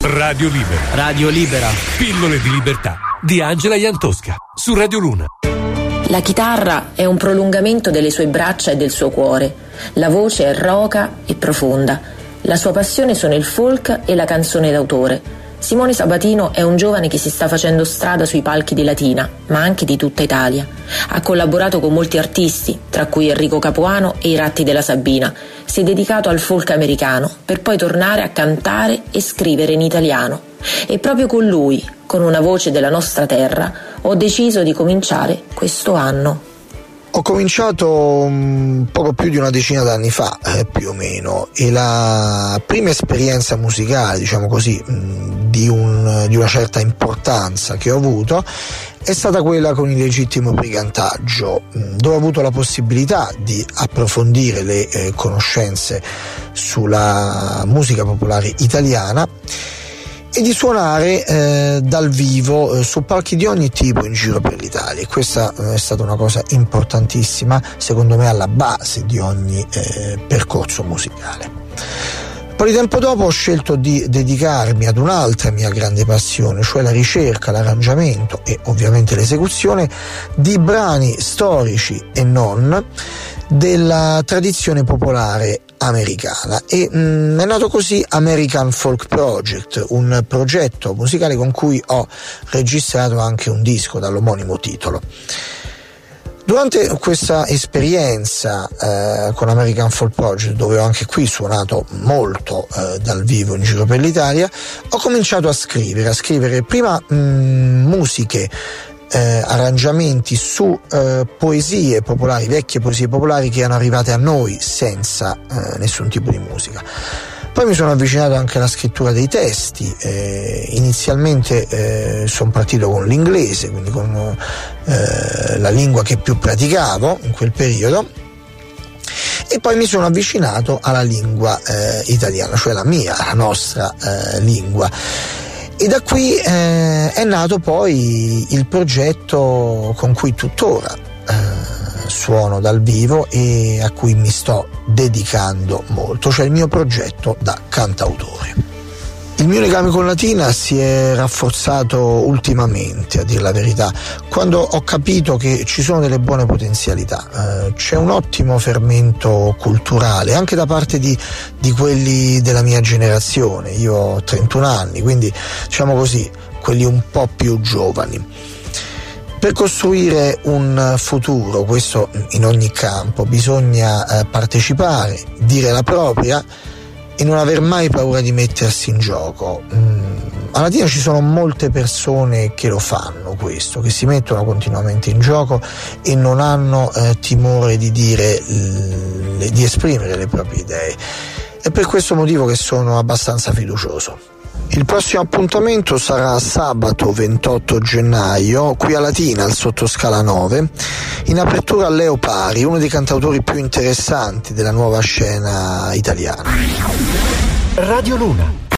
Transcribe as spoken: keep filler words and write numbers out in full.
Radio Libera. Radio Libera. Pillole di libertà di Angela Iantosca su Radio Luna. La chitarra è un prolungamento delle sue braccia e del suo cuore. La voce è roca e profonda. La sua passione sono il folk e la canzone d'autore. Simone Sabatino è un giovane che si sta facendo strada sui palchi di Latina, ma anche di tutta Italia. Ha collaborato con molti artisti, tra cui Enrico Capuano e i Ratti della Sabina. Si è dedicato al folk americano, per poi tornare a cantare e scrivere in italiano. E proprio con lui, con una voce della nostra terra, ho deciso di cominciare questo anno. Ho cominciato um, poco più di una decina d'anni fa, eh, più o meno, e la prima esperienza musicale, diciamo così, mh, di, un, di una certa importanza che ho avuto è stata quella con il Legittimo Brigantaggio, mh, dove ho avuto la possibilità di approfondire le eh, conoscenze sulla musica popolare italiana e di suonare eh, dal vivo eh, su palchi di ogni tipo in giro per l'Italia. E questa eh, è stata una cosa importantissima, secondo me alla base di ogni eh, percorso musicale. Un po' di tempo dopo ho scelto di dedicarmi ad un'altra mia grande passione, cioè la ricerca, l'arrangiamento e ovviamente l'esecuzione di brani storici e non della tradizione popolare americana, e mh, è nato così American Folk Project, un progetto musicale con cui ho registrato anche un disco dall'omonimo titolo. Durante questa esperienza eh, con American Folk Project, dove ho anche qui suonato molto eh, dal vivo in giro per l'Italia, ho cominciato a scrivere, a scrivere prima mh, musiche, Eh, arrangiamenti su eh, poesie popolari, vecchie poesie popolari che erano arrivate a noi senza eh, nessun tipo di musica. Poi mi sono avvicinato anche alla scrittura dei testi, eh, inizialmente eh, sono partito con l'inglese, quindi con eh, la lingua che più praticavo in quel periodo, e poi mi sono avvicinato alla lingua eh, italiana, cioè la mia, la nostra eh, lingua. E da qui eh, è nato poi il progetto con cui tuttora eh, suono dal vivo e a cui mi sto dedicando molto, cioè il mio progetto da cantautore. Il mio legame con Latina si è rafforzato ultimamente, a dir la verità, quando ho capito che ci sono delle buone potenzialità, eh, c'è un ottimo fermento culturale anche da parte di, di quelli della mia generazione. Io ho trentuno anni, quindi diciamo così, quelli un po' più giovani. Per costruire un futuro, questo in ogni campo, bisogna eh, partecipare, dire la propria e non aver mai paura di mettersi in gioco. A Latina ci sono molte persone che lo fanno questo, che si mettono continuamente in gioco e non hanno eh, timore di dire, le, di esprimere le proprie idee. È per questo motivo che sono abbastanza fiducioso. Il prossimo appuntamento sarà sabato ventotto gennaio qui a Latina, al Sottoscala nove, in apertura a Leo Pari, uno dei cantautori più interessanti della nuova scena italiana. Radio Luna.